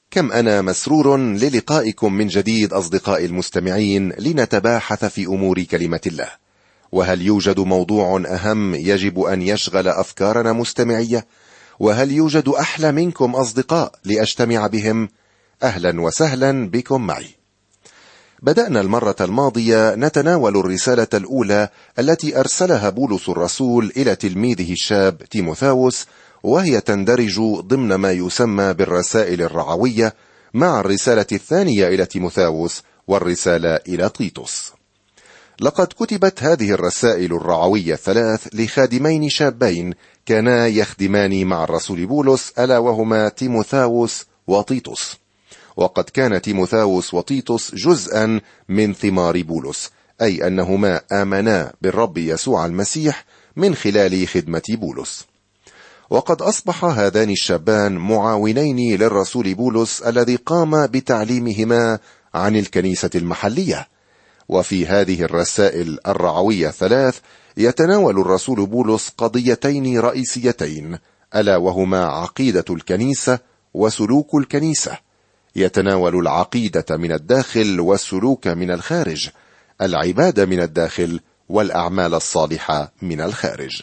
كم أنا مسرور للقائكم من جديد أصدقائي المستمعين لنتباحث في أمور كلمة الله. وهل يوجد موضوع أهم يجب أن يشغل أفكارنا مستمعية؟ وهل يوجد أحلى منكم أصدقاء لأجتمع بهم؟ أهلا وسهلا بكم معي. بدأنا المرة الماضية نتناول الرسالة الأولى التي أرسلها بولس الرسول إلى تلميذه الشاب تيموثاوس، وهي تندرج ضمن ما يسمى بالرسائل الرعوية، مع الرسالة الثانية إلى تيموثاوس والرسالة إلى تيتوس. لقد كتبت هذه الرسائل الرعوية الثلاث لخادمين شابين كانا يخدمان مع الرسول بولس، ألا وهما تيموثاوس وتيتوس. وقد كان تيموثاوس وتيتوس جزءا من ثمار بولس، أي أنهما آمنا بالرب يسوع المسيح من خلال خدمة بولس. وقد أصبح هذان الشابان معاونين للرسول بولس الذي قام بتعليمهما عن الكنيسة المحلية. وفي هذه الرسائل الرعوية الثلاث يتناول الرسول بولس قضيتين رئيسيتين، ألا وهما عقيدة الكنيسة وسلوك الكنيسة. يتناول العقيدة من الداخل والسلوك من الخارج، العبادة من الداخل والأعمال الصالحة من الخارج.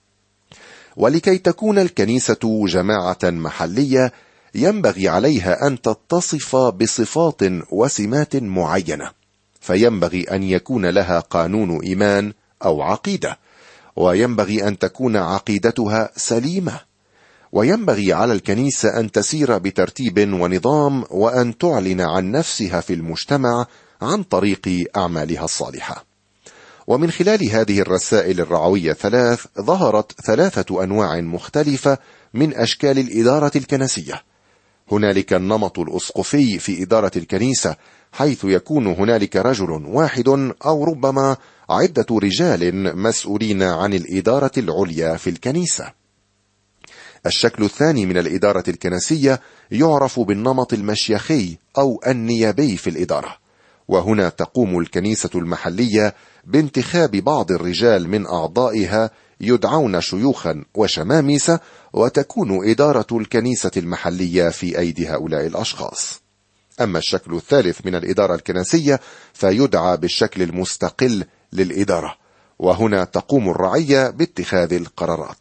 ولكي تكون الكنيسة جماعة محلية ينبغي عليها أن تتصف بصفات وسمات معينة، فينبغي أن يكون لها قانون إيمان أو عقيدة، وينبغي أن تكون عقيدتها سليمة، وينبغي على الكنيسة أن تسير بترتيب ونظام، وأن تعلن عن نفسها في المجتمع عن طريق أعمالها الصالحة. ومن خلال هذه الرسائل الرعوية الثلاث ظهرت ثلاثة أنواع مختلفة من أشكال الإدارة الكنسية. هنالك النمط الأسقفي في إدارة الكنيسة، حيث يكون هنالك رجل واحد أو ربما عدة رجال مسؤولين عن الإدارة العليا في الكنيسة. الشكل الثاني من الإدارة الكنسية يعرف بالنمط المشيخي أو النيابي في الإدارة، وهنا تقوم الكنيسة المحلية بانتخاب بعض الرجال من أعضائها يدعون شيوخا وشمامسة، وتكون إدارة الكنيسة المحلية في أيدي هؤلاء الأشخاص. أما الشكل الثالث من الإدارة الكنسية فيدعى بالشكل المستقل للإدارة، وهنا تقوم الرعية باتخاذ القرارات.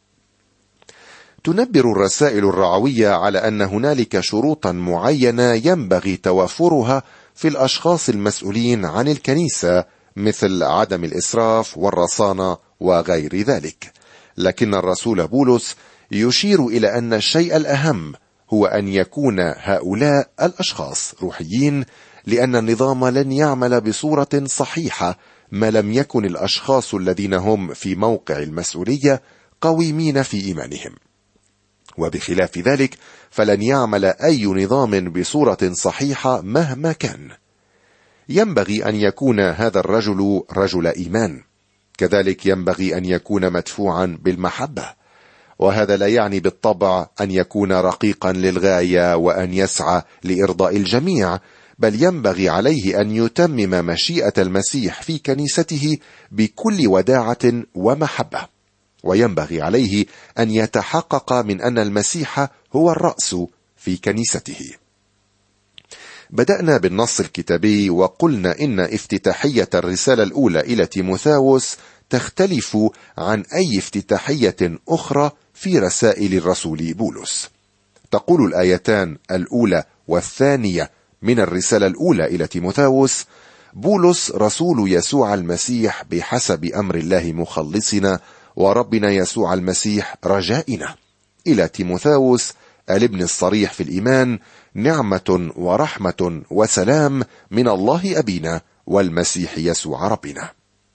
تنبر الرسائل الرعوية على أن هنالك شروطا معينة ينبغي توافرها في الأشخاص المسؤولين عن الكنيسة، مثل عدم الإسراف والرصانة وغير ذلك. لكن الرسول بولس يشير إلى أن الشيء الأهم هو أن يكون هؤلاء الأشخاص روحيين، لأن النظام لن يعمل بصورة صحيحة ما لم يكن الأشخاص الذين هم في موقع المسؤولية قويمين في إيمانهم. وبخلاف ذلك فلن يعمل أي نظام بصورة صحيحة مهما كان. ينبغي أن يكون هذا الرجل رجل إيمان، كذلك ينبغي أن يكون مدفوعا بالمحبة، وهذا لا يعني بالطبع أن يكون رقيقا للغاية وأن يسعى لإرضاء الجميع، بل ينبغي عليه أن يتمم مشيئة المسيح في كنيسته بكل وداعة ومحبة، وينبغي عليه أن يتحقق من أن المسيح هو الرأس في كنيسته. بدأنا بالنص الكتابي وقلنا إن افتتاحية الرسالة الأولى إلى تيموثاوس تختلف عن أي افتتاحية أخرى في رسائل الرسول بولس. تقول الآيتان الأولى والثانية من الرسالة الأولى إلى تيموثاوس: بولس رسول يسوع المسيح بحسب أمر الله مخلصنا وربنا يسوع المسيح رجائنا، إلى تيموثاوس الابن الصريح في الإيمان، نعمة ورحمة وسلام من الله أبينا والمسيح يسوع ربنا.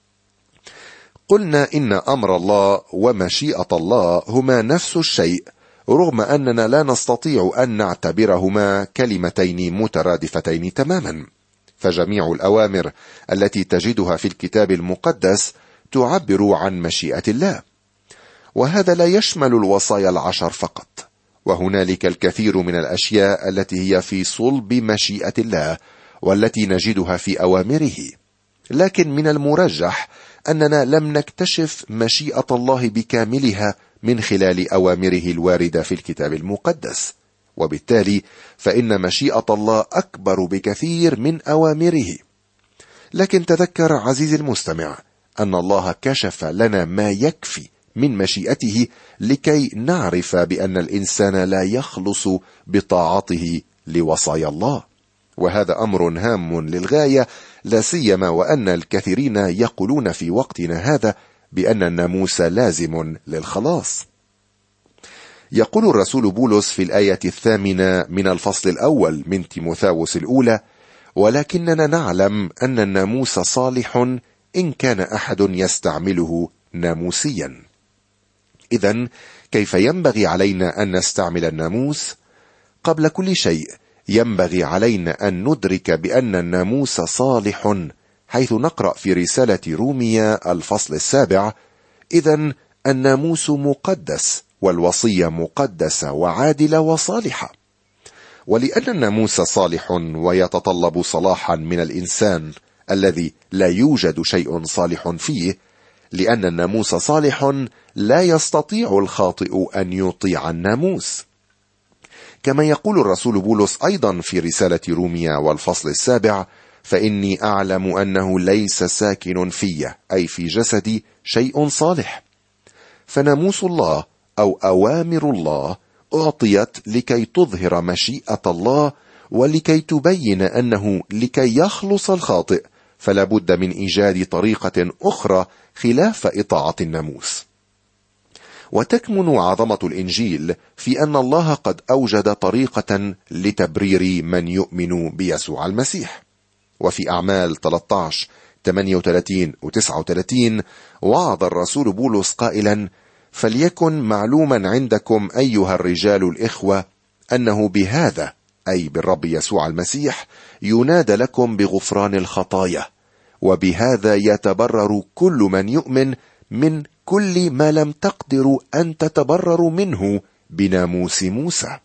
قلنا إن أمر الله ومشيئة الله هما نفس الشيء، رغم أننا لا نستطيع أن نعتبرهما كلمتين مترادفتين تماما، فجميع الأوامر التي تجدها في الكتاب المقدس تعبر عن مشيئة الله، وهذا لا يشمل الوصايا العشر فقط، وهنالك الكثير من الأشياء التي هي في صلب مشيئة الله والتي نجدها في أوامره. لكن من المرجح أننا لم نكتشف مشيئة الله بكاملها من خلال أوامره الواردة في الكتاب المقدس، وبالتالي فإن مشيئة الله أكبر بكثير من أوامره. لكن تذكر عزيزي المستمع أن الله كشف لنا ما يكفي من مشيئته لكي نعرف بأن الإنسان لا يخلص بطاعته لوصايا الله، وهذا أمر هام للغاية، لا سيما وأن الكثيرين يقولون في وقتنا هذا بأن الناموس لازم للخلاص. يقول الرسول بولس في الآية 8 من الفصل الأول من تيموثاوس الأولى: ولكننا نعلم أن الناموس صالح إن كان أحد يستعمله ناموسيا. إذن كيف ينبغي علينا أن نستعمل الناموس؟ قبل كل شيء ينبغي علينا أن ندرك بأن الناموس صالح، حيث نقرأ في رسالة روميا الفصل 7: إذن الناموس مقدس والوصية مقدسة وعادلة وصالحة. ولأن الناموس صالح ويتطلب صلاحا من الإنسان الذي لا يوجد شيء صالح فيه، لأن الناموس صالح لا يستطيع الخاطئ أن يطيع الناموس. كما يقول الرسول بولس أيضا في رسالة روميا والفصل 7: فإني أعلم أنه ليس ساكن في أي في جسدي شيء صالح. فناموس الله أو أوامر الله أعطيت لكي تظهر مشيئة الله، ولكي تبين أنه لكي يخلص الخاطئ فلا بد من إيجاد طريقة أخرى خلاف إطاعة الناموس. وتكمن عظمة الإنجيل في أن الله قد أوجد طريقة لتبرير من يؤمن بيسوع المسيح. وفي أعمال 13 38 و 39 وعظ الرسول بولس قائلا: فليكن معلوما عندكم أيها الرجال الإخوة أنه بهذا أي بالرب يسوع المسيح ينادى لكم بغفران الخطايا، وبهذا يتبرر كل من يؤمن من كل ما لم تقدروا أن تتبرروا منه بناموس موسى.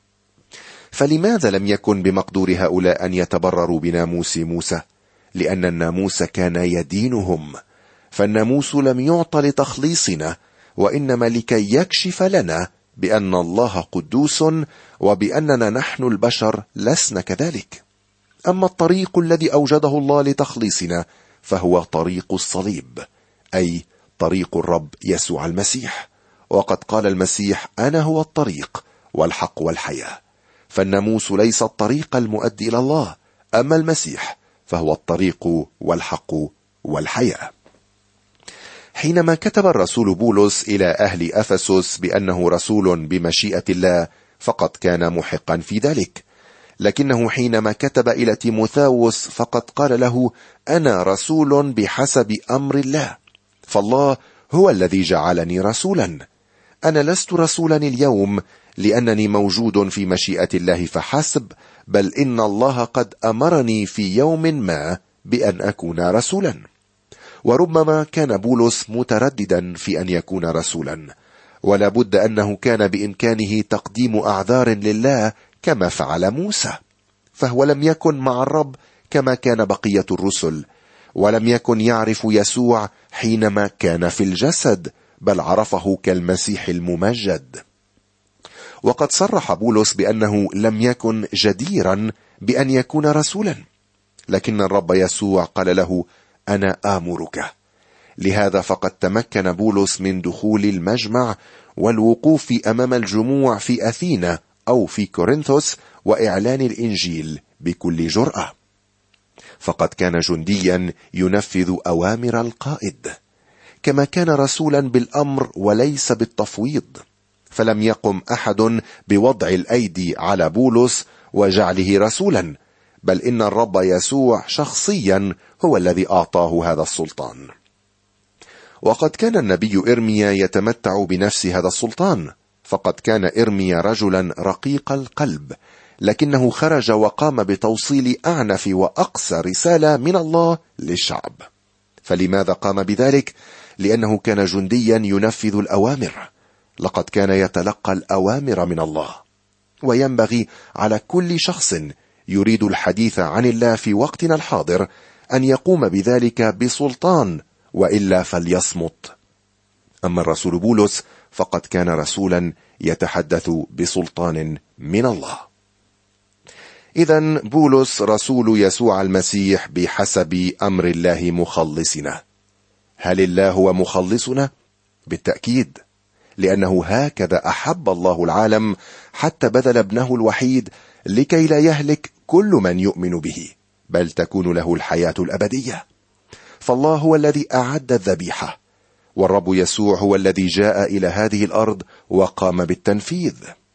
فلماذا لم يكن بمقدور هؤلاء أن يتبرروا بناموس موسى؟ لأن الناموس كان يدينهم، فالناموس لم يعط لتخليصنا، وإنما لكي يكشف لنا بأن الله قدوس وبأننا نحن البشر لسنا كذلك. أما الطريق الذي أوجده الله لتخليصنا فهو طريق الصليب، أي طريق الرب يسوع المسيح. وقد قال المسيح: أنا هو الطريق والحق والحياة. فالناموس ليس الطريق المؤدي إلى الله، أما المسيح فهو الطريق والحق والحياة. حينما كتب الرسول بولس إلى أهل أفسس بأنه رسول بمشيئة الله فقد كان محقا في ذلك، لكنه حينما كتب إلى تيموثاوس فقد قال له: أنا رسول بحسب أمر الله، فالله هو الذي جعلني رسولا. أنا لست رسولا اليوم لأنني موجود في مشيئة الله فحسب، بل إن الله قد أمرني في يوم ما بأن أكون رسولا. وربما كان بولس مترددا في أن يكون رسولا، ولا بد أنه كان بإمكانه تقديم أعذار لله كما فعل موسى، فهو لم يكن مع الرب كما كان بقية الرسل، ولم يكن يعرف يسوع حينما كان في الجسد، بل عرفه كالمسيح الممجد. وقد صرح بولس بأنه لم يكن جديرا بأن يكون رسولا، لكن الرب يسوع قال له: أنا آمرك. لهذا فقد تمكن بولس من دخول المجمع والوقوف أمام الجموع في أثينا أو في كورنثوس وإعلان الإنجيل بكل جرأة، فقد كان جنديا ينفذ أوامر القائد، كما كان رسولا بالأمر وليس بالتفويض. فلم يقم أحد بوضع الأيدي على بولس وجعله رسولا، بل إن الرب يسوع شخصيا هو الذي أعطاه هذا السلطان. وقد كان النبي إرميا يتمتع بنفس هذا السلطان، فقد كان إرميا رجلا رقيق القلب، لكنه خرج وقام بتوصيل أعنف وأقصى رسالة من الله للشعب. فلماذا قام بذلك؟ لأنه كان جنديا ينفذ الأوامر، لقد كان يتلقى الأوامر من الله. وينبغي على كل شخص يريد الحديث عن الله في وقتنا الحاضر أن يقوم بذلك بسلطان، وإلا فليصمت. أما الرسول بولس فقد كان رسولا يتحدث بسلطان من الله. إذن بولس رسول يسوع المسيح بحسب أمر الله مخلصنا. هل الله هو مخلصنا؟ بالتأكيد، لأنه هكذا أحب الله العالم حتى بذل ابنه الوحيد لكي لا يهلك كل من يؤمن به، بل تكون له الحياة الأبدية. فالله هو الذي أعد الذبيحة، والرب يسوع هو الذي جاء إلى هذه الأرض وقام بالتنفيذ.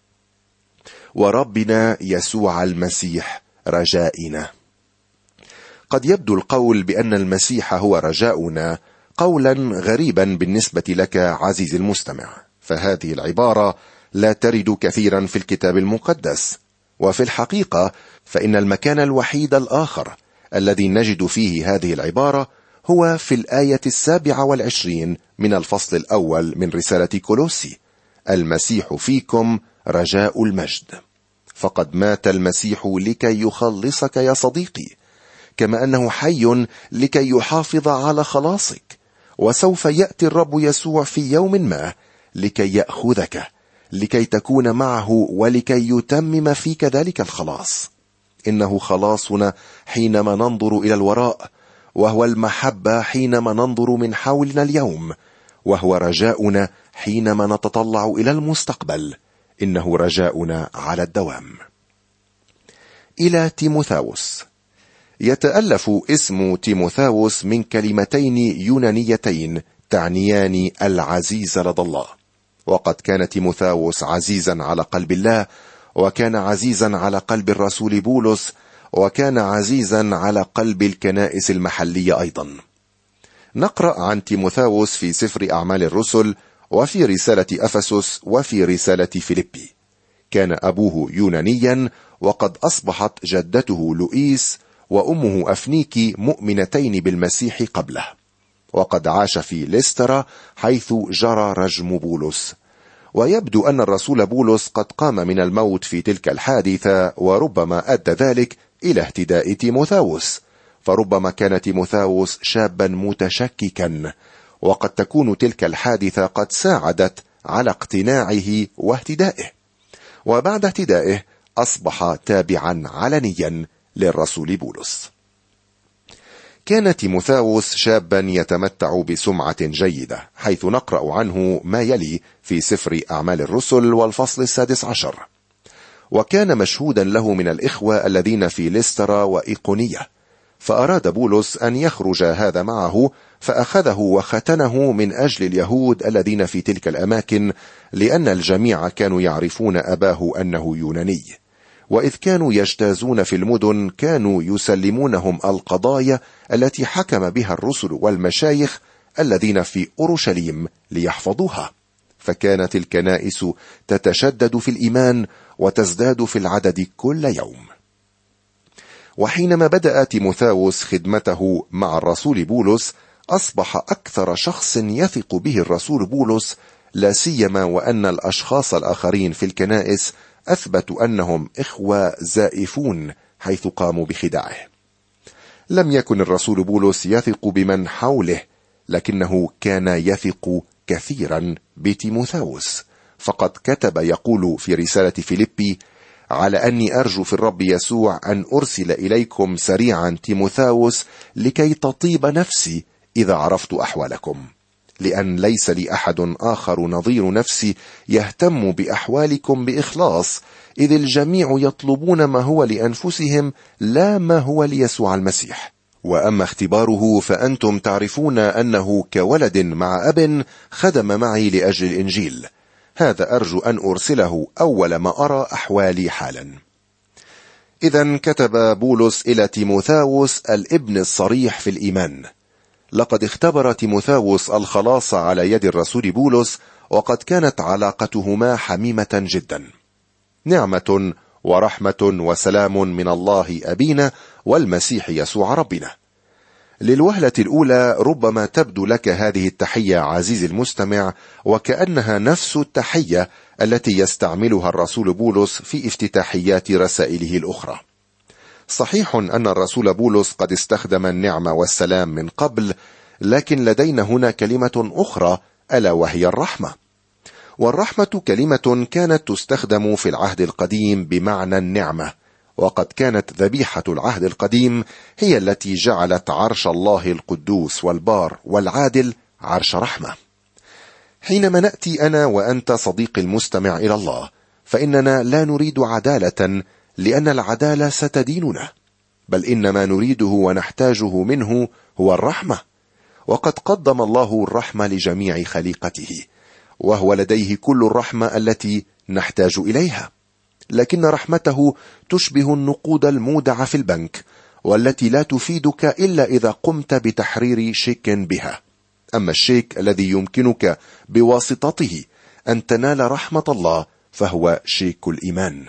وربنا يسوع المسيح رجائنا. قد يبدو القول بأن المسيح هو رجاؤنا قولا غريبا بالنسبة لك عزيزي المستمع، فهذه العبارة لا ترد كثيرا في الكتاب المقدس، وفي الحقيقة فإن المكان الوحيد الآخر الذي نجد فيه هذه العبارة هو في الآية 27 من الفصل الأول من رسالة كولوسي: المسيح فيكم رجاء المجد. فقد مات المسيح لكي يخلصك يا صديقي، كما أنه حي لكي يحافظ على خلاصك، وسوف يأتي الرب يسوع في يوم ما لكي يأخذك، لكي تكون معه ولكي يتمم فيك ذلك الخلاص. إنه خلاصنا حينما ننظر إلى الوراء، وهو المحبة حينما ننظر من حولنا اليوم، وهو رجاؤنا حينما نتطلع إلى المستقبل. إنه رجاؤنا على الدوام. إلى تيموثاوس. يتألف اسم تيموثاوس من كلمتين يونانيتين تعنيان العزيز لدى الله. وقد كان تيموثاوس عزيزا على قلب الله، وكان عزيزا على قلب الرسول بولس، وكان عزيزا على قلب الكنائس المحلية أيضا. نقرأ عن تيموثاوس في سفر أعمال الرسل، وفي رسالة أفسس، وفي رسالة فيليبي. كان أبوه يونانيا، وقد أصبحت جدته لؤيس وأمه أفنيكي مؤمنتين بالمسيح قبله. وقد عاش في ليسترا حيث جرى رجم بولس. ويبدو أن الرسول بولس قد قام من الموت في تلك الحادثة، وربما أدى ذلك إلى اهتداء تيموثاوس، فربما كان تيموثاوس شابا متشككا، وقد تكون تلك الحادثة قد ساعدت على اقتناعه واهتدائه. وبعد اهتدائه أصبح تابعا علنيا للرسول بولس. كان تيموثاوس شابا يتمتع بسمعة جيدة، حيث نقرأ عنه ما يلي في سفر أعمال الرسل والفصل 16. وكان مشهودا له من الإخوة الذين في ليسترا وإيقونية، فأراد بولس أن يخرج هذا معه، فأخذه وختنه من أجل اليهود الذين في تلك الأماكن، لأن الجميع كانوا يعرفون أباه أنه يوناني. وإذ كانوا يجتازون في المدن كانوا يسلمونهم القضايا التي حكم بها الرسل والمشايخ الذين في أورشليم ليحفظوها. فكانت الكنائس تتشدد في الإيمان وتزداد في العدد كل يوم. وحينما بدأ تيموثاوس خدمته مع الرسول بولس، أصبح أكثر شخص يثق به الرسول بولس، لا سيما وأن الأشخاص الآخرين في الكنائس أثبتوا أنهم إخوة زائفون حيث قاموا بخداعه. لم يكن الرسول بولس يثق بمن حوله، لكنه كان يثق كثيرا بتيموثاوس، فقد كتب يقول في رسالة فيليبي: على أني أرجو في الرب يسوع أن أرسل إليكم سريعا تيموثاوس لكي تطيب نفسي إذا عرفت أحوالكم، لأن ليس لي أحد آخر نظير نفسي يهتم بأحوالكم بإخلاص، إذ الجميع يطلبون ما هو لأنفسهم لا ما هو ليسوع المسيح. وأما اختباره فأنتم تعرفون أنه كولد مع أب خدم معي لأجل الإنجيل. هذا أرجو أن أرسله أول ما أرى أحوالي حالا. إذن كتب بولس إلى تيموثاوس الابن الصريح في الإيمان. لقد اختبر تيموثاوس الخلاص على يد الرسول بولس، وقد كانت علاقتهما حميمة جدا. نعمة ورحمة وسلام من الله أبينا والمسيح يسوع ربنا. للوهلة الأولى ربما تبدو لك هذه التحية عزيزي المستمع وكأنها نفس التحية التي يستعملها الرسول بولس في افتتاحيات رسائله الأخرى. صحيح أن الرسول بولس قد استخدم النعمة والسلام من قبل، لكن لدينا هنا كلمة أخرى ألا وهي الرحمة. والرحمة كلمة كانت تستخدم في العهد القديم بمعنى النعمة، وقد كانت ذبيحة العهد القديم هي التي جعلت عرش الله القدوس والبار والعادل عرش رحمة. حينما نأتي أنا وأنت صديقي المستمع إلى الله، فإننا لا نريد عدالة، لأن العدالة ستديننا، بل إن ما نريده ونحتاجه منه هو الرحمة، وقد قدم الله الرحمة لجميع خليقته، وهو لديه كل الرحمة التي نحتاج إليها، لكن رحمته تشبه النقود المودعة في البنك، والتي لا تفيدك إلا إذا قمت بتحرير شيك بها. أما الشيك الذي يمكنك بواسطته أن تنال رحمة الله فهو شيك الإيمان.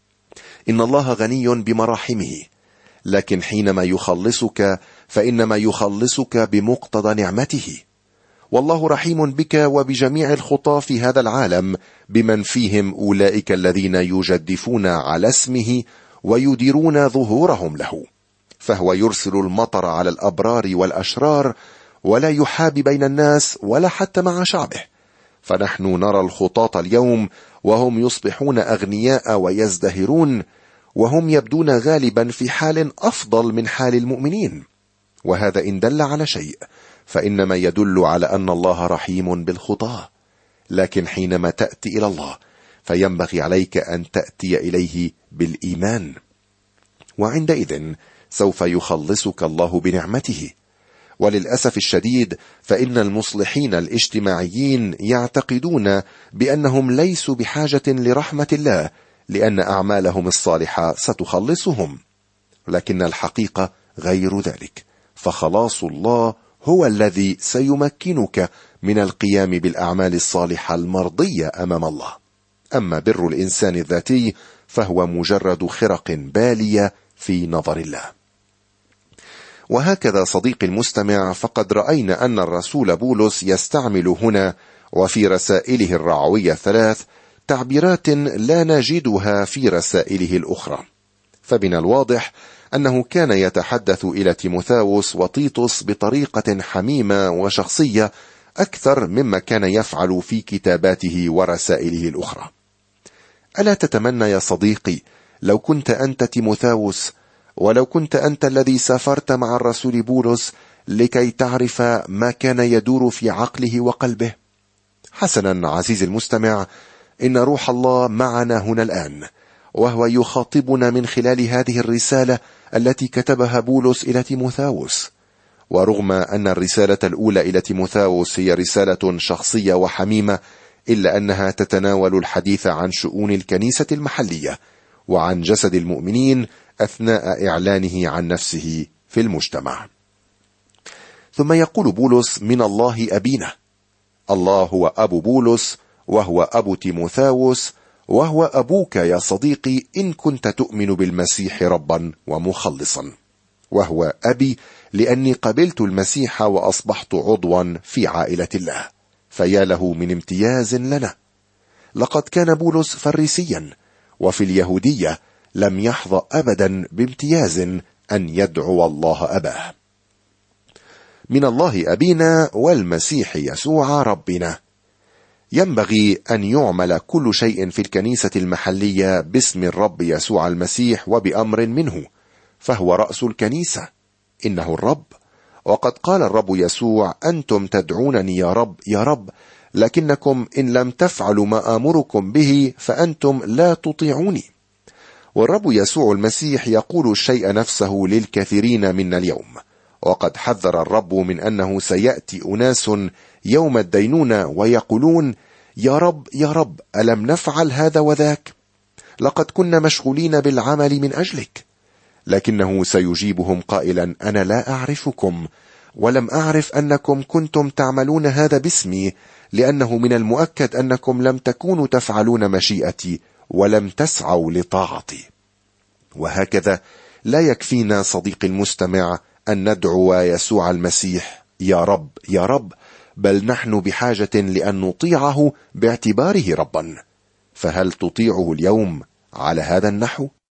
إن الله غني بمراحمه، لكن حينما يخلصك فإنما يخلصك بمقتضى نعمته. والله رحيم بك وبجميع الخطاة في هذا العالم، بمن فيهم أولئك الذين يجدفون على اسمه ويديرون ظهورهم له، فهو يرسل المطر على الأبرار والأشرار، ولا يحابي بين الناس ولا حتى مع شعبه. فنحن نرى الخطاة اليوم وهم يصبحون أغنياء ويزدهرون، وهم يبدون غالبا في حال أفضل من حال المؤمنين، وهذا إن دل على شيء فإنما يدل على أن الله رحيم بالخطاة. لكن حينما تأتي إلى الله فينبغي عليك أن تأتي إليه بالإيمان، وعندئذ سوف يخلصك الله بنعمته. وللأسف الشديد فإن المصلحين الاجتماعيين يعتقدون بأنهم ليسوا بحاجة لرحمة الله، لأن أعمالهم الصالحة ستخلصهم، لكن الحقيقة غير ذلك، فخلاص الله هو الذي سيمكنك من القيام بالأعمال الصالحة المرضية أمام الله. أما بر الإنسان الذاتي فهو مجرد خرق بالية في نظر الله. وهكذا صديقي المستمع، فقد رأينا أن الرسول بولس يستعمل هنا وفي رسائله الرعوية 3 تعبيرات لا نجدها في رسائله الأخرى. فمن الواضح أنه كان يتحدث إلى تيموثاوس وتيتوس بطريقة حميمة وشخصية أكثر مما كان يفعل في كتاباته ورسائله الأخرى. ألا تتمنى يا صديقي لو كنت أنت تيموثاوس، ولو كنت أنت الذي سافرت مع الرسول بولس لكي تعرف ما كان يدور في عقله وقلبه؟ حسنا عزيزي المستمع، إن روح الله معنا هنا الآن، وهو يخاطبنا من خلال هذه الرسالة التي كتبها بولس إلى تيموثاوس. ورغم أن الرسالة الأولى إلى تيموثاوس هي رسالة شخصية وحميمة، إلا أنها تتناول الحديث عن شؤون الكنيسة المحلية وعن جسد المؤمنين أثناء إعلانه عن نفسه في المجتمع. ثم يقول بولس: من الله أبينا. الله هو أبو بولس، وهو أبو تيموثاوس، وهو أبوك يا صديقي إن كنت تؤمن بالمسيح ربا ومخلصا. وهو أبي لأني قبلت المسيح وأصبحت عضوا في عائلة الله، فيا له من امتياز لنا. لقد كان بولس فريسيا، وفي اليهودية لم يحظى أبدا بامتياز أن يدعو الله أباه. من الله أبينا والمسيح يسوع ربنا. ينبغي أن يعمل كل شيء في الكنيسة المحلية باسم الرب يسوع المسيح وبأمر منه، فهو رأس الكنيسة، إنه الرب. وقد قال الرب يسوع: أنتم تدعونني يا رب يا رب، لكنكم إن لم تفعلوا ما آمركم به فأنتم لا تطيعوني. والرب يسوع المسيح يقول الشيء نفسه للكثيرين منا اليوم، وقد حذر الرب من أنه سيأتي أناس يوم الدينونة ويقولون: يا رب يا رب، ألم نفعل هذا وذاك؟ لقد كنا مشغولين بالعمل من أجلك. لكنه سيجيبهم قائلا: أنا لا أعرفكم، ولم أعرف أنكم كنتم تعملون هذا باسمي، لأنه من المؤكد أنكم لم تكونوا تفعلون مشيئتي ولم تسعوا لطاعتي. وهكذا لا يكفينا صديقي المستمع أن ندعو يسوع المسيح يا رب يا رب، بل نحن بحاجة لأن نطيعه باعتباره ربا. فهل تطيعه اليوم على هذا النحو؟